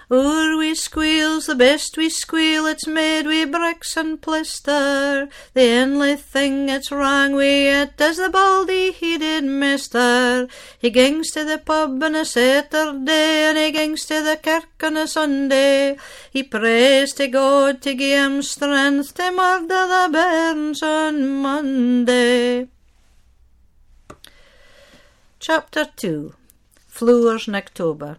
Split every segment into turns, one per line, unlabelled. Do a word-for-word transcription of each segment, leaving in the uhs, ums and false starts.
Oor we squeals, the best we squeal, it's made wi' bricks and plister. The only thing that's wrong wi' it is the baldy-headed mister. He gings to the pub on a Saturday, and he gings to the kirk on a Sunday. He prays to God to gie him strength to murder the bairns on Monday. Chapter two. Floors in October.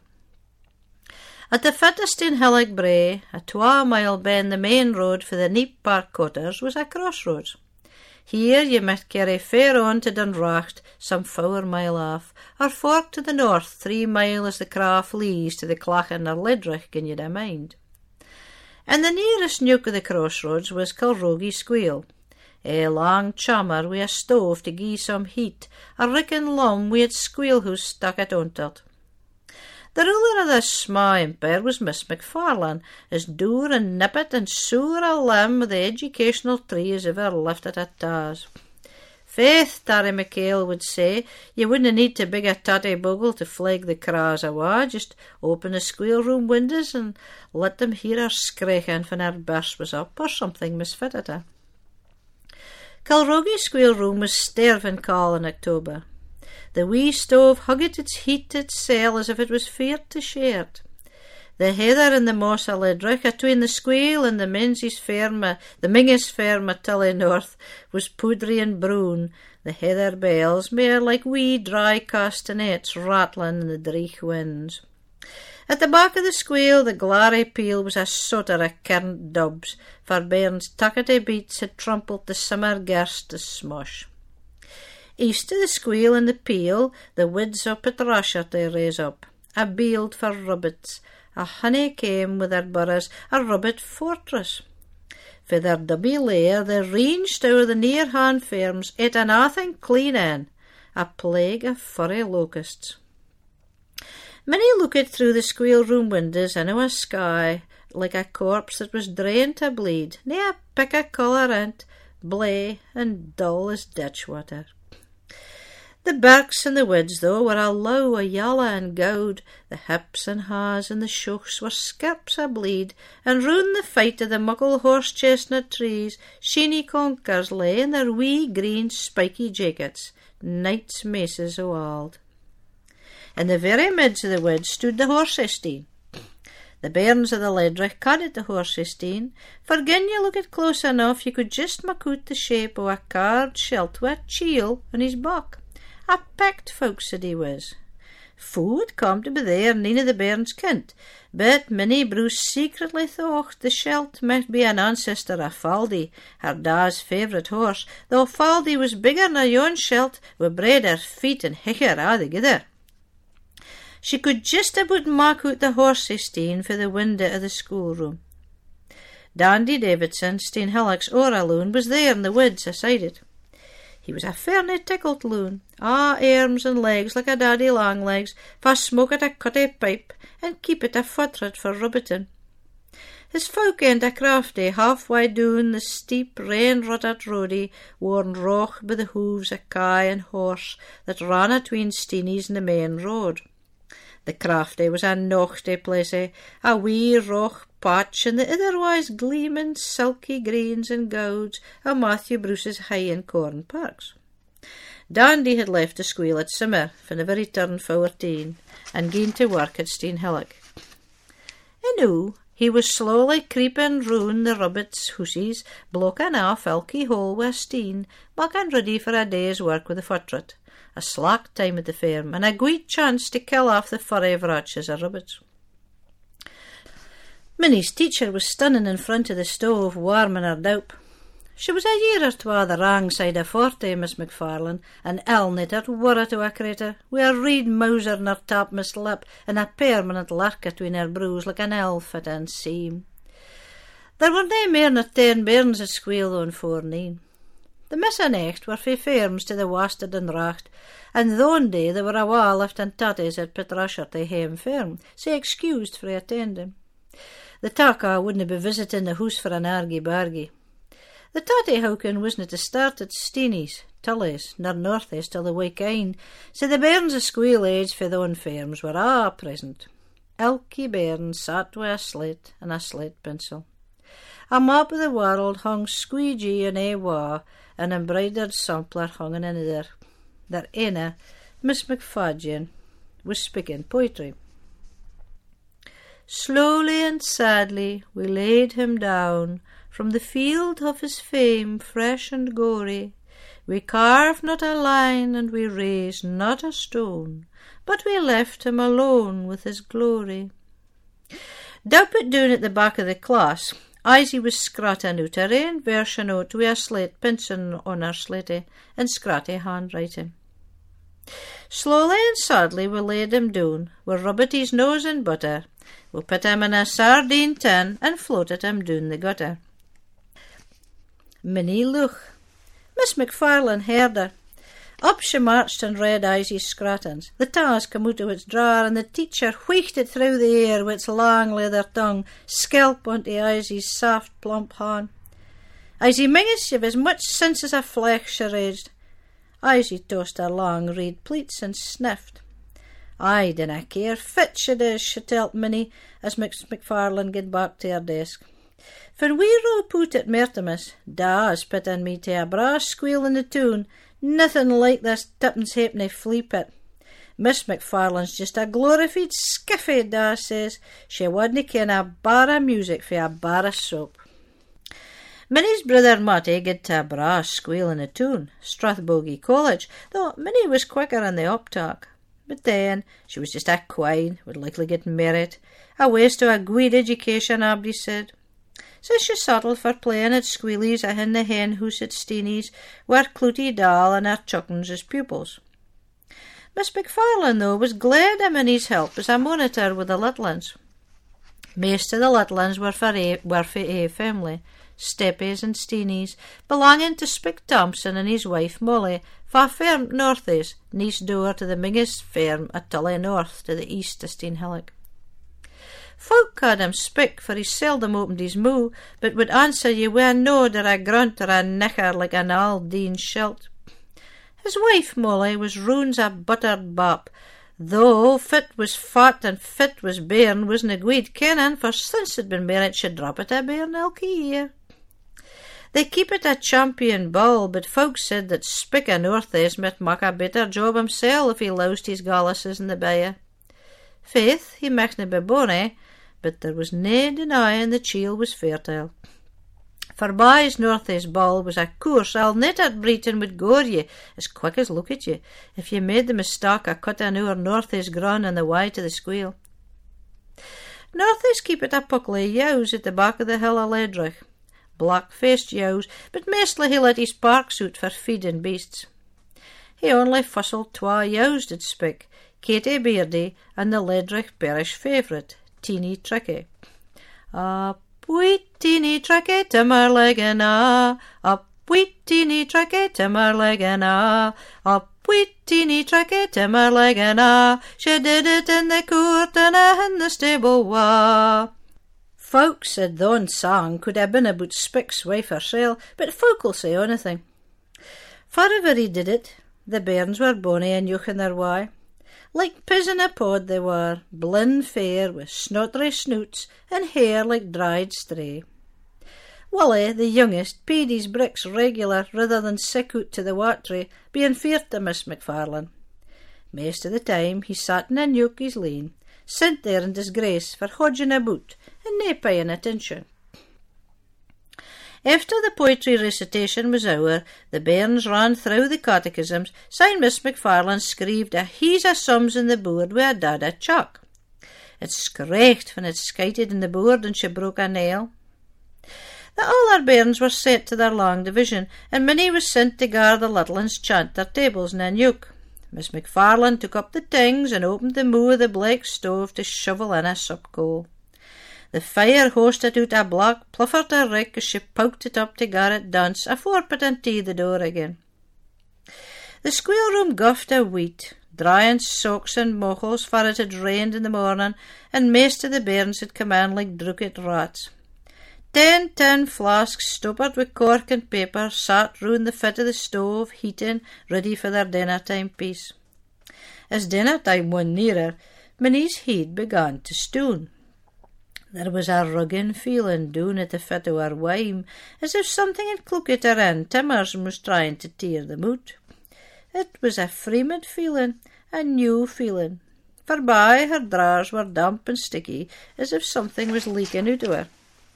At the fittest in Hillock Brae, a twa mile ben the main road for the Neep Park quarters, was a crossroads. Here ye might carry fair on to Dunracht, some four mile off, or fork to the north, three mile as the craft lees to the Clachan or Ledrich, gin ye'd a mind. And the nearest nook of the crossroads was Kilrogie Squeal, a long chammer wi' a stove to gie some heat, a ricken lum wi' its squealhouse stuck at ontert. The ruler of this sma empire was Miss McFarlane, as dour and nippet and sour a lamb of the educational tree as ever lifted at tars. Faith, Tarry McHale would say, you wouldna need to big a tatty bogle to flag the craws awa, just open the squeal room windows and let them hear her screechin' when her burst was up, or something misfitted her. Kilrogie squeal room was sterving cold in October. The wee stove hugged its heat itsel as if it was feared to share it. The heather in the moss of Ledrich, atween the squeal and the Menzies ferma, the Mingus ferma Tilly North, was poudry and brown, the heather bells mere like wee dry castanets rattling in the dreich winds. At the back of the squeal, the glary peel was a sotter of currant dubs, for bairns tuckety beats had trampled the summer girst to smush. East of the squeal and the peel, the woods up at Rasher they raise up, a bield for rubbits, a honey came with their burrows, a rubbit fortress. For their dubby lair, they ranged o'er the near-hand farms, ate a nothing clean in, a plague of furry locusts. Many looked through the squeal room windows into a sky like a corpse that was drained to bleed, nae a pick of colour in't, blay and dull as ditch water. The birks and the woods, though, were a low o' yalla and gowd, the hips and haws and the shooks were skirps a bleed, and round the fight of the muckle horse-chestnut trees, sheeny conkers lay in their wee green spiky jackets, knight's maces o' auld. In the very midst of the woods stood the horse-estine. The bairns of the Ledrich ca'd the horse-estine, for gin ye looked close enough, ye could just mak out the shape o' a carved schild wi' a chiel on his back. A packed folk said he was. Food come to be there, none of the bairns kent, but Minnie Bruce secretly thought the schild might be an ancestor of Faldy, her da's favourite horse, though Faldy was bigger nor yon schild, wi' breder feet and hicker a'thegither. She could just about mak out the horse-estine for the window of the schoolroom. Dandy Davidson, Steen Hillock's ora loon, was there in the woods aside it. He was a fairly tickled loon, a' arms and legs like a daddy longlegs, for smoke at a cutty pipe and keep it a futret for rubbitin. His folk end a crafty half-way down the steep rain-rutted roadie, worn roch by the hooves of kye and horse that ran atween Steenie's and the main road. The crafty was a nochty place, a wee roch patch in the otherwise gleaming silky greens and gouds of Matthew Bruce's hay and corn parks. Dandy had left the squeal at summer, for never returned fourteen, and gone to work at Steen Hillock. And now he was slowly creeping round the rubbits' hoosies, blocking off Elkie hole with Steen, making ready for a day's work with the futret. A slack time at the farm, and a great chance to kill off the furry vrotches of rubbits. Minnie's teacher was standing in front of the stove, warming her doup. She was a year or twa the wrong side of forty, Miss McFarlane, and ill-knitted, worra to a crater, wi' a reed mouser in her topmost lip, and a permanent lark atween her brows like an elf at an seam. There were nae mair nor ten bairns at squeal on forneen. The miss and echt were fae farms to the west of Dunracht, and thon day there were awa left and tatties at Petrasher the hame farm, sae excused frae attending. The taka wouldna be visiting the hoose for an argy-bargy. The tatty houken wasna to start at Steenie's, Tully's, nor Northeast till the week een, so the bairns of squeal age for thon farms were a' present. Elkie bairn sat wi' a slate and a slate pencil. A map of the world hung squeegee in a wa, an embroidered sampler hung in another. Their ene, Miss McFadyen, was speaking poetry. Slowly and sadly we laid him down from the field of his fame, fresh and gory. We carved not a line and we raised not a stone, but we left him alone with his glory. Down put down at the back of the class, Izzy was scratting out her ain version out wi' a slate pencil on her slatey and scratty handwriting. Slowly and sadly we laid him down, we rubbed his nose in butter, we put him in a sardine tin and floated him down the gutter. Minnie look. Miss McFarlane heard her. Up she marched and read Izzy's scrattings. The task come out of its drawer, and the teacher wheeked it through the air with its long leather tongue, skelp onto Izzy's soft plump hand. Izzy mingus, you've as much sense as a fleck, she raged. Izzy tossed her long reed pleats and sniffed. I dinna care fit she does, she telled Minnie, as Miss McFarlane get back to her desk. For we rope out at Mertimus, da's pittin' me to a brass squeal in the tune, nothing like this tuppence halfpenny flea pit. Miss McFarlane's just a glorified skiffy, da says. She wadna ken a bar of music for a bar of soap. Minnie's brother Matty get to a brass squeal in the tune, Strathbogie College, though Minnie was quicker in the uptalk. But then, she was just a quine, would likely get married. A waste of a good education, Abdi said. So she settled for playing at squealies in the hen house at Steenie's, where Clootie Dahl and her chuckens as pupils. Miss McFarlane, though, was glad of Minnie's help as a monitor with the little uns. Most of the little uns were for a, were for a family, Steppies and Steenies, belonging to Spick Thompson and his wife Molly, for firm Northies, next door to the Mingus firm at Tully North to the east of Steenhillock. Folk called him Spick, for he seldom opened his moo, but would answer you with a nod or a grunt or a nicker like an Aldine shilt. His wife, Molly, was roons a buttered bop, though fit was fat and fit was bairn wasna guid kennin', for since it been married she'd drop it a bairn elkie year. They keep it a champion bull, but folks said that Spick o' Northays might mak a better job himsel if he loused his galluses in the bayou. Faith, he michtna be bonny, but there was nae denying the chiel was fertile. For by's Northays bull was a course I'll net at Breton would gore ye, as quick as look at ye, if ye made the mistake of cutting oor Northays grun on the way to the squeal. Northays keep it a puckle of yows at the back of the hill of Ledrich, black-faced yows, but mostly he let his park suit for feeding beasts. He only fussled twa yows did Spick, Katie Beardy and the Ledrich parish favourite, Teeny Tricky. Up wheat teeny tricky timmerleggin ah, up wheat teeny tricky timmerleggin ah, up wheat teeny tricky timmerleggin ah, she did it in the court and in the stable wa. Folks said thon sang could have been about Spick's wife hersel, but folk'll say onything. Forever he did it, the bairns were bonny and yoch in their way. Like piz in a pod they were, blin fair with snottery snoots and hair like dried stray. Wally, the youngest, paid his bricks regular rather than sick out to the watry, being feared to Miss McFarlane. Most of the time he sat in a nook his lane, sent there in disgrace for hodging about and nae paying attention. After the poetry recitation was over, the bairns ran through the catechisms, syne Miss McFarlane screeved a heaps of sums in the board with a dada chalk. It scraicht when it skited in the board and she broke a nail. The other bairns were sent to their long division, and Minnie was sent to guard the little uns chant their tables in a nook. Miss McFarlane took up the tings and opened the moo of the black stove to shovel in a sup coal. The fire hoisted out a black pluffer to rick as she poked it up to Garrett dance afore putting tea the door again. The squeal room guffed a wheat, drying socks and mochels, for it had rained in the morning, and most of the bairns had come in like drookit rats. Ten tin flasks stoppered with cork and paper sat round the foot of the stove, heating, ready for their dinner-time piece. As dinner-time won nearer, Minnie's head began to stone. There was a rugging feeling down at the foot of her wame, as if something had clucked at her in timmers and was trying to tear them out. It was a fremd feeling, a new feeling. Forby her drawers were damp and sticky, as if something was leaking out of her.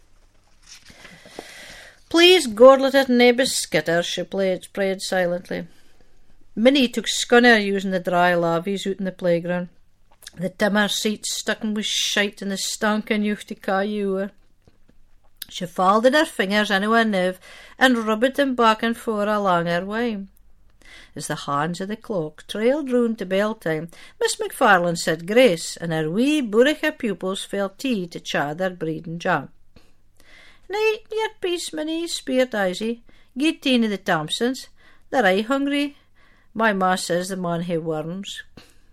Please Gordlet it nae skitter, she played, prayed silently. Minnie took scunner using the dry lavies out in the playground. The timmer seats stuck with shite and the stank and youth to caillou her. She folded her fingers into her niv and rubbed them back and forth along her way. As the hands of the clock trailed round to bell time, Miss MacFarlane said grace, and her wee booricha pupils fell tea to chaw their bread and jam. "Nay, your peace, Minnie," speered Isaac. "Get tea to the Thompsons. They're aye hungry. My ma says the man hae worms."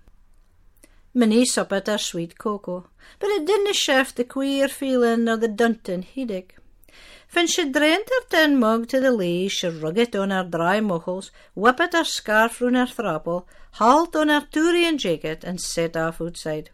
Minnie supped her sweet cocoa, but it didna shift the queer feeling nor the daunting headache. When she drained her tin mug to the lee, she rugged on her dry muckles, whipped her scarf round her thrapple, hauled on her Turian jacket, and set off outside.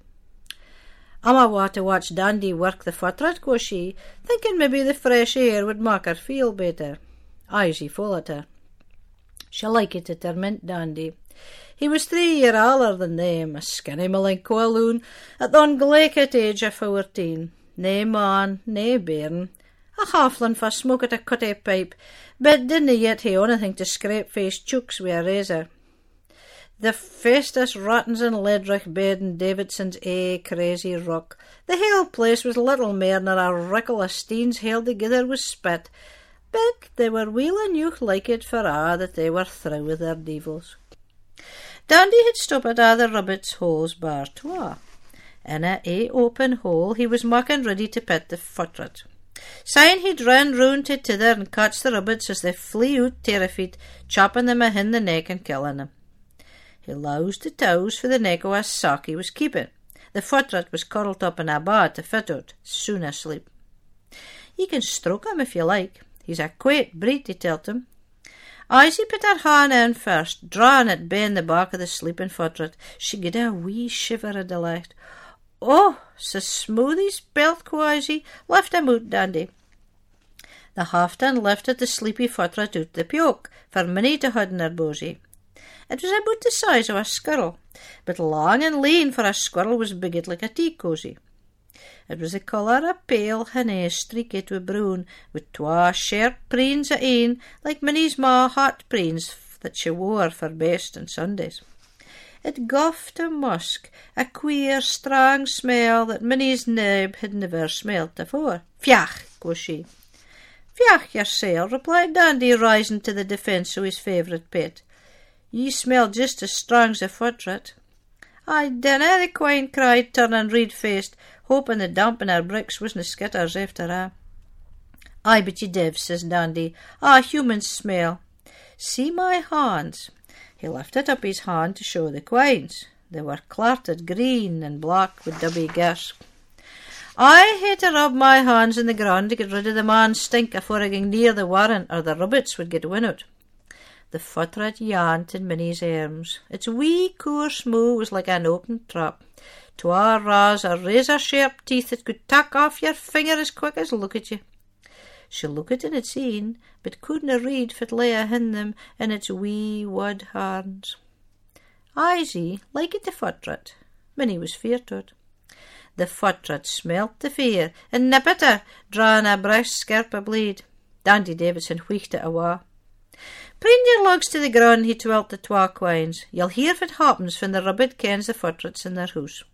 "I'm awa to watch Dandy work the footrat," quo she, thinking maybe the fresh air would make her feel better. Isaac followed her. She liked to torment Dandy. He was three year older than them, a skinny malinco loon, at the unglaikit age of fourteen. Nae man, nae bairn. A halfling for smoke at a cutty pipe, but didn't yet hae onything to scrape-faced chooks wi' a razor. The fastest rottens in Ledrich bed in Davidson's ae crazy rock. The whole place was little mair nor a rickle of steens held together with spit, but they were weel enough like it for a' that they were through with their devils. Dandy had stopped at a' the Rubbit's holes bar twa. In a ae open hole he was making ready to pit the footrat. Syne he'd run round to tither and catch the Rubbits as they flee out terrified, chopping them ahin the neck and killing them. He loused the tows for the neck of a sock he was keeping. The footrat was curled up in a ba to fit out, soon asleep. "Ye can stroke him if you like. He's a quaint breed," he told him. Isaac put her hand in first, drawing it ben the back of the sleeping footrat. She gave a wee shiver of delight. "Oh, so smooth he's built," quo Isaac. "Lift him out, Dandy." The halfdan lifted the sleepy footrat out the pyoke, for Minnie to hide in her bosie. It was about the size of a squirrel, but long and lean, for a squirrel was bigged like a tea cosy. It was the colour of pale henna streaked with brown, with twa sharp preens at een, like Minnie's ma hot preens that she wore for best on Sundays. It guffed a musk, a queer, strong smell that Minnie's neb had never smelt afore. "Fiach," quo she. "Fiach yoursel," replied Dandy, rising to the defence of his favourite pet. "Ye smell just as strong as a footrat." "I dinna," the quine cried, turning red-faced, hoping the damp in her bricks wasna skitters after a'. "Aye, but ye div," says Dandy. "A human smell. See my hands." He lifted up his hand to show the quines. They were clarted green and black with dubby gers. "I had to rub my hands in the ground to get rid of the man's stink afore I ging near the warren, or the Rubbits would get win out." The footrat yawned in Minnie's arms. Its wee coarse moo was like an open trap. Twa rows of razor-sharp teeth that could tuck off your finger as quick as look at you. She looked in its een, but couldna read fit lay ahin them in its wee wood hands. Isaac liked the footrat. Minnie was feared o't. The footrat smelt the fear and nipped her, drawing a breast scarp of blade. Dandy Davidson wheeked it awa. "Bring your lugs to the ground," he twelt the twa quines. "You'll hear if it happens when the Rubbit kens the footrats in their house."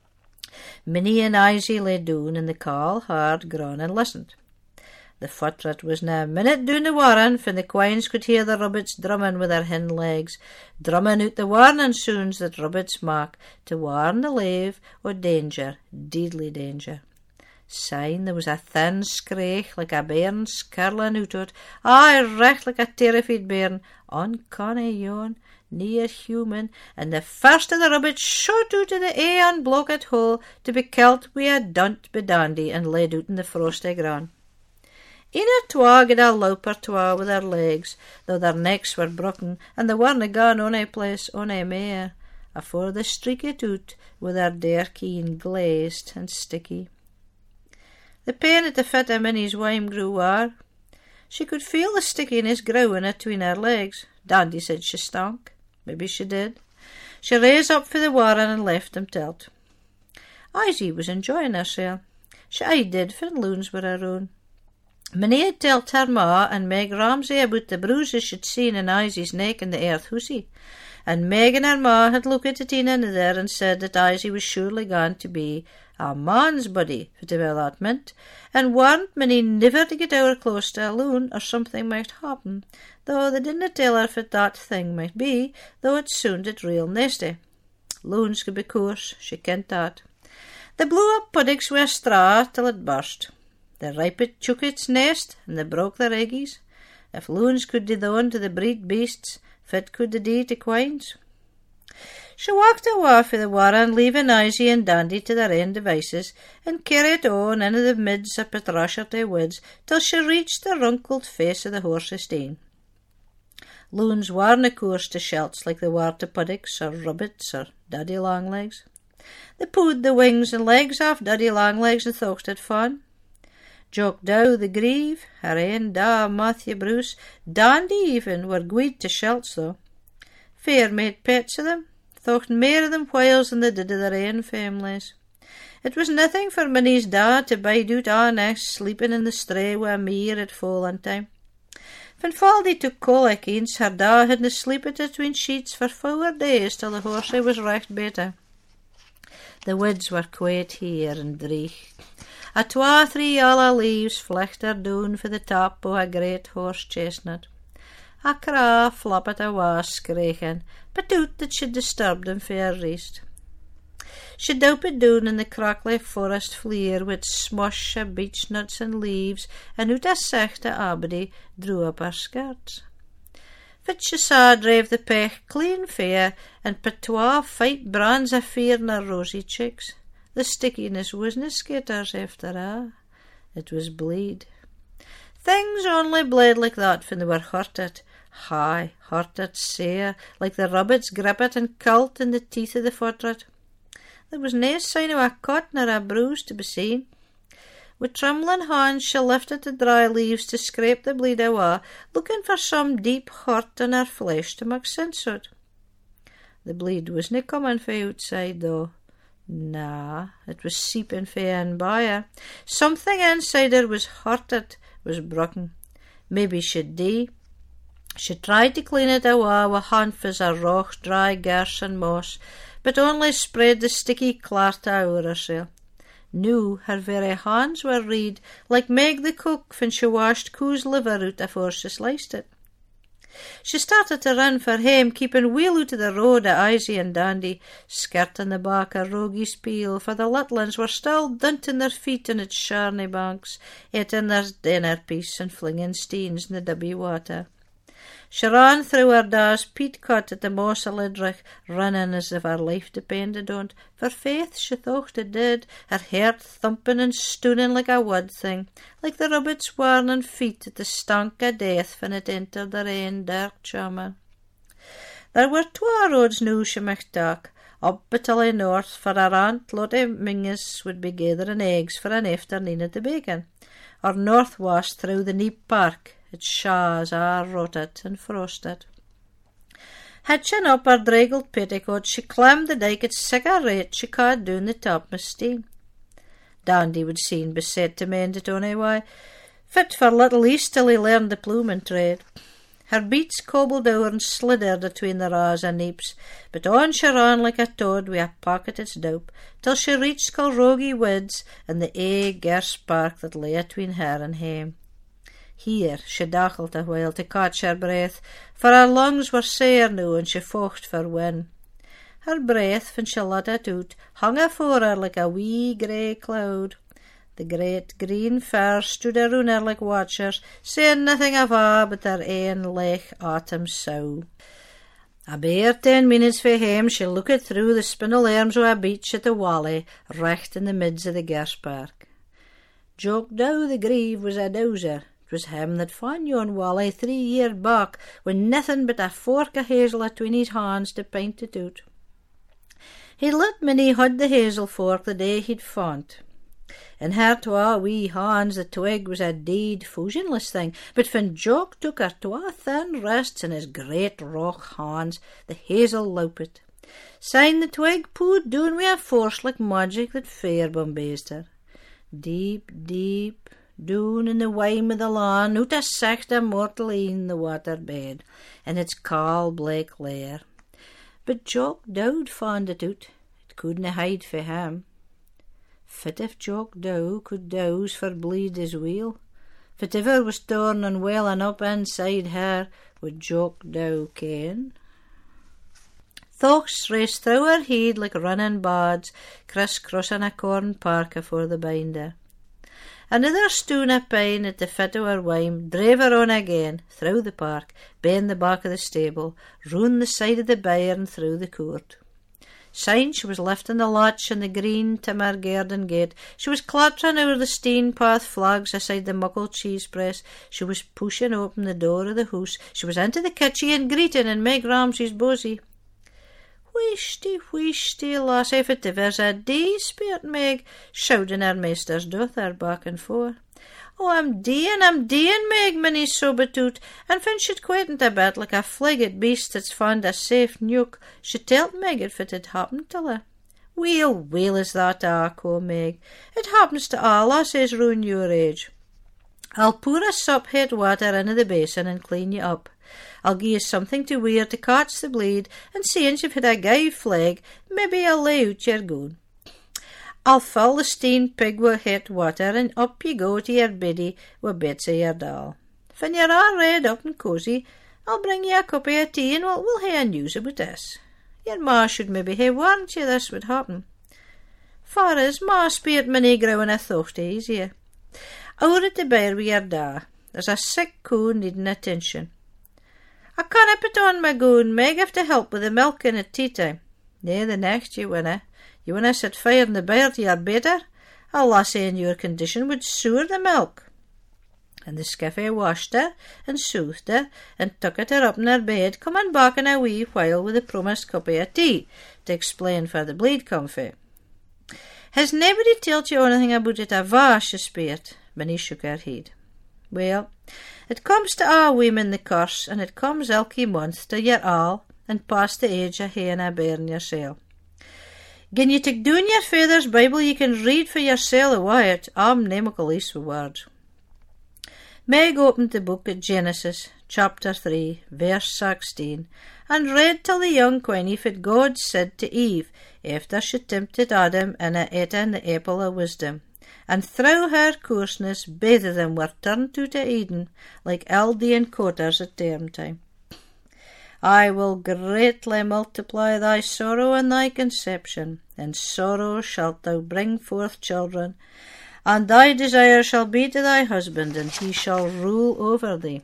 Minnie and Isaac lay down in the caul, hard ground and listened. The footrat was na a minute down the warren when the quines could hear the Rubbits drumming with their hind legs, drumming out the warning sounds that Rubbits mak to warn the lave o' danger, deadly danger. Syne there was a thin scraich like a bairn skirling out o't, aye recht like a terrified bairn, uncanny yawn, near human, and the first of the Rubbits shot out of the ae unblocked hole to be killed wi' a dunt by Dandy and laid out in the frosty ground. Een or twa got a loup or twa with their legs, though their necks were broken, and they werena gone ony place ony mair. afore they streak it out with their derkeen glazed and sticky. The pain at the fit of Minnie's wame grew war. She could feel the stickiness growing atween her legs. Dandy said she stunk. Maybe she did. She raised up for the warren and left them tilt. Izzy was enjoying herself. She aye did, for loons were her own. Minnie had telt her ma and Meg Ramsay about the bruises she'd seen in Izzy's neck in the earth hussy, and Meg and her ma had looked at een another and said that Izzy was surely going to be a man's body, whatever that meant, and warned Minnie never to get over close to a loon or something might happen, though they didn't tell her what that thing might be, though it sounded real nasty. Loons could be coarse, she kent that. They blew up puddocks with straw till it burst. They riped took its nest, and they broke their eggies. If loons could do thon to the breed beasts, fit could they do to quines. She walked awa for the warren, leaving Izzy and Dandy to their own devices, and carried on into the midst of Patrasherty woods till she reached the wrinkled face of the horse's stein. Loons warna course to shelts like they were to puddocks or rubbits or Daddy Longlegs. They pulled the wings and legs off Daddy Longlegs and thought it fun. Jock Dow the Grieve, her ain da Matthew Bruce, Dandy even were guid to shelts though. Fair made pets of them, thought mair of them whiles than they did of their ain families. It was nothing for Minnie's da to bide out a' nights sleeping in the stray wi' a mere at falling time. When Faldy took colic eens, her da hadna sleepit atween sheets for four days till the horsey was recht better. The woods were quiet here and dreich. A twa three yellow leaves flecht er down for the top o' a great horse chestnut. A craw floppet awa screechin, but out that she disturbed him fair rest. She doped down in the crackly forest fleer with smush of beech nuts and leaves, and out a sechte abody drew up her skirts. But she saw drave the pech clean fair, and put twa fight brands of fear in her rosy cheeks. The stickiness wasna skitters after a, it was bleed. Things only bled like that when they were hurted. Hi, hurted sair, like the rabbits grippet and cult in the teeth of the fortret. There was nae sign of a cut nor a bruise to be seen. With trembling hands she lifted the dry leaves to scrape the bleed awa, looking for some deep hurt in her flesh to make sense o't. The bleed wasna coming fae outside though. Nah, it was seeping fae in by her. Something inside her was hurted, was broken. Maybe she'd dee. She tried to clean it awa with handfuls of roch, dry gerse and moss, but only spread the sticky clarta ower herself. Noo her very hands were red, like Meg the cook when she washed coo's liver out afore she sliced it. She started to run for hame, keeping weel out of the road of Izzy and Dandy, skirting the back of Rogie's Peel, for the little uns were still dunting their feet in its sharny banks, eating their dinner piece and flinging steens in the dibby water. She ran through her da's peat cut at the moss o' Lidrich, running as if her life depended on't, for faith she thought it did, her heart thumping and stooning like a wood thing, like the rabbits' warning feet at the stank of death when it entered their ain dark chamber. There were twa roads noo she might tak, up Batilly north, for her aunt Lottie Mingus would be gathering eggs for an afternoon at the bacon, or north-west through the Neep Park, its shaws are rotted and frosted. Hitching up her draggled petticoat, she climbed the dyke at sic a rate she ca'd down the topmost steam. Dandy would soon be set to mend it onyway, fit for little East till he learned the ploughman trade. Her beats cobbled over and slithered atween the raws and neeps, but on she ran like a toad wi' a pocket its dope, till she reached Culrogie Woods and the ae gerse park that lay atween her and hame. Here she dachled a while to catch her breath, for her lungs were sair noo and she fought for wind. Her breath, when she let it out, hung afore her like a wee grey cloud. The great green firs stood around her like watchers, saying nothing of a but their ain lech autumn sow. A bare ten minutes fae hame she looked through the spindle arms o' a beech at the wally, recht in the midst of the gerse park. Jock Dow the Grieve was a dowser. 'Twas him that fand yon wally three year back, with nothing but a fork of hazel atween his hands to pint it out. He let Minnie hud the hazel fork the day he'd font. In her twa wee hands the twig was a deed fusionless thing, but when Jock took her twa thin wrists in his great rock hands, the hazel loupit. Syne the twig pulled down wi' a force like magic that fair bombazed her. Deep, deep, down in the wame of the lawn, out a sacht a mortal in the water bed, in its caul black lair. But Jock Dowd found it out, it couldna hide fae him. Fit if Jock Dow could douse for bleed his wheel, fit ever was torn and well and up inside her, would Jock Dow ken. Thoughts raced through her head like running bads, criss-crossing a corn park afore the binder. Another stone a pine at the fit of her wame drave her on again, through the park, ben the back of the stable, round the side of the byre and through the court. Syne she was lifting the latch in the green timmer garden gate, she was clattering over the steen path flags aside the muckle cheese press, she was pushing open the door of the house, she was into the kitchen and greeting and Meg Ramsay's bosie. Wheeshty, wheeshty, lass, if it ever's a day, speert Meg, shouting her meester's daughter back and forth. Oh, I'm deein', I'm deein', Meg, Minnie sobbed out, and when she'd quietened a bit like a flegged beast that's found a safe nook, she telled Meg if it had happened to her. Well, well is that a, quo Meg. It happens to all lasses round your age. I'll pour a sup hot water into the basin and clean you up. I'll gie you something to wear to catch the bleed, and seeing you've had a gey fleg, maybe I'll lay out your goon. I'll fill the steen pig wi' hot water, and up ye go to your biddy wi' bits of your doll. When you're all red up and cosy, I'll bring ye a cup of tea, and we'll, we'll hae a news about this. Your ma should maybe hae warned you this would happen. Far as ma speert Minnie growing a thought easier. Out at the byre wi' your da, there's a sick coo needing attention. I canna put on my goon, Meg, have to help with the milking at tea time. Nay, the next you winna. You winna set fire in the byre to your better. A lassie in your condition would sewer the milk. And the skiffy washed her, and soothed her, and tucked her up in her bed, coming back in a wee while with the promised cup of tea, to explain where the bleed come fae. Has nobody told you anything about it ava, she speert? Minnie shook her head. Well, it comes to a women the curse, and it comes ilky month to your all, and past the age of haeing a bairn yoursel. Gin you take down your father's Bible, you can read for yoursel a while. I'm namical east with words. Meg opened the book at Genesis, chapter three, verse sixteen, and read till the young queenie what God said to Eve, after she tempted Adam and a eaten the apple of wisdom. And through her coarseness, both of them were turned to to Eden, like Aldean coters at term time. I will greatly multiply thy sorrow and thy conception. In sorrow shalt thou bring forth children, and thy desire shall be to thy husband, and he shall rule over thee.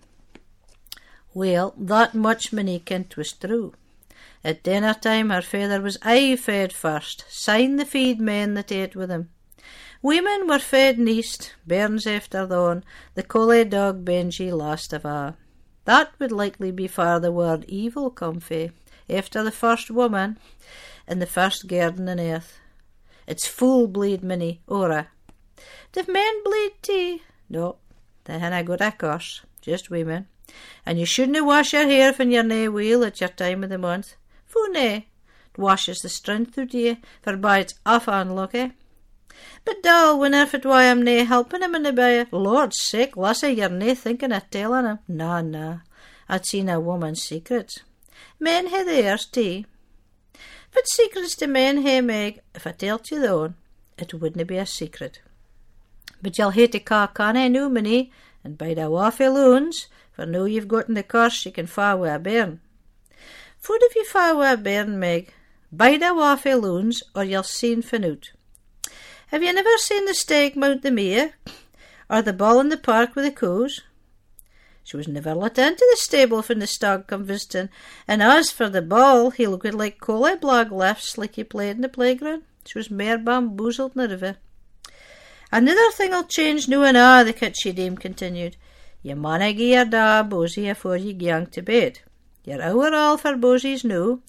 Well, that much Minnie kent was true. At dinner time her father was aye fed first, syne the feed men that ate with him. Women were fed neist, bairns after dawn, the collie dog Benji last of a'. That would likely be far the word evil come fae, after the first woman in the first garden on earth. It's full bleed, Minnie, ora. Div men bleed tea? No, they hinna got a curse, just women. And you shouldna wash your hair when you're nae weel at your time of the month. Foo nae, it washes the strength out of you, for by it's off unlucky. But Dal, whenever it why I'm nae helping him in the byre, Lord's sake, lassie, you're nae thinking of telling him. Na, na, I'd seen a woman's secrets. Men hae theirs too. But secrets to men hae, Meg, if I tell't you though, it wouldna be a secret. But you'll hae to ca canny noo, Minnie, and bide a waffy loons, for now you've gotten the curse you can fa wi' a bairn. Food if you fa wi' a bairn, Meg, bide a waffy loons, or you'll soon fin out. Have you never seen the stag mount the mere, or the bull in the park with the cows? She was never let into the stable when the stag come visiting, and as for the bull, he looked like collie blag lifts like he played in the playground. She was mair bamboozled nor ever. Another thing'll change noo and a, the kitchy dame continued. You manna gie your da a bosie afore ye gang to bed. You're ower all for bosies noo.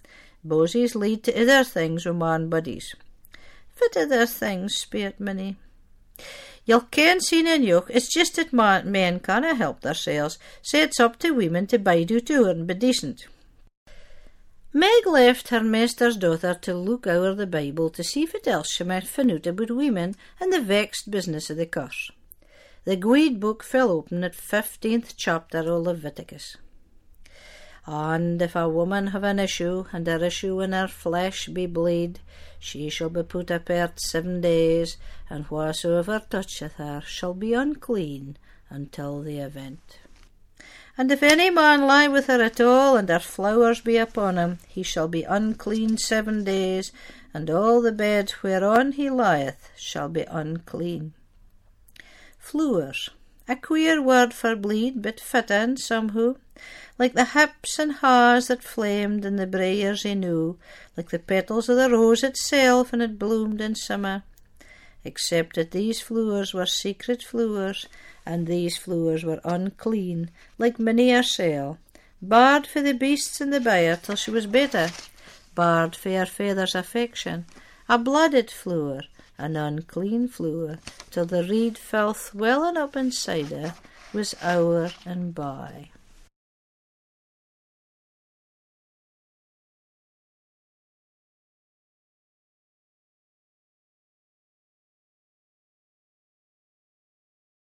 Bosies lead to other things wi' man bodies. What other things, speert Minnie? You'll ken seen in yoch, it's just that man, men canna help theirselves, so it's up to women to bide out oor and be decent. Meg left her meester's daughter to look over the Bible to see what else she might find out about women and the vexed business of the curse. The guide book fell open at fifteenth chapter of Leviticus. And if a woman have an issue, and her issue in her flesh be bleed, she shall be put apart seven days, and whatsoever toucheth her shall be unclean until the event. And if any man lie with her at all, and her flowers be upon him, he shall be unclean seven days, and all the bed whereon he lieth shall be unclean. Flowers, a queer word for bleed, but fitting somehow, like the hips and haws that flamed in the briars he knew, like the petals of the rose itself when it bloomed in summer, except that these flowers were secret flowers, and these flowers were unclean, like Minnie hersel, barred for the beasts in the byre till she was better, barred for her father's affection, a blooded flower, an unclean flower, till the reed filth welling up inside her was o'er and by.